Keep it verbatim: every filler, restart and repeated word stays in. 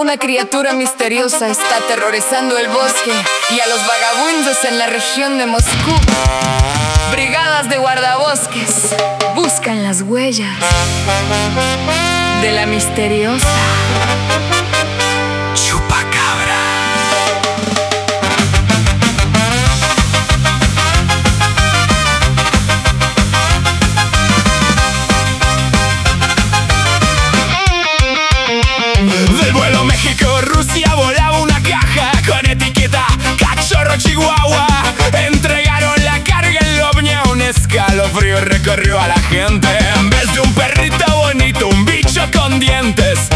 Una criatura misteriosa está aterrorizando el bosque y a los vagabundos en la región de Moscú. Brigadas de guardabosques buscan las huellas de la misteriosa chupacabra. Del vuelo México-Rusia volaba una caja con etiqueta Cachorro Chihuahua. Entregaron la carga en Lobnia, un escalofrío recorrió a la gente. En vez de un perrito bonito, un bicho con dientes.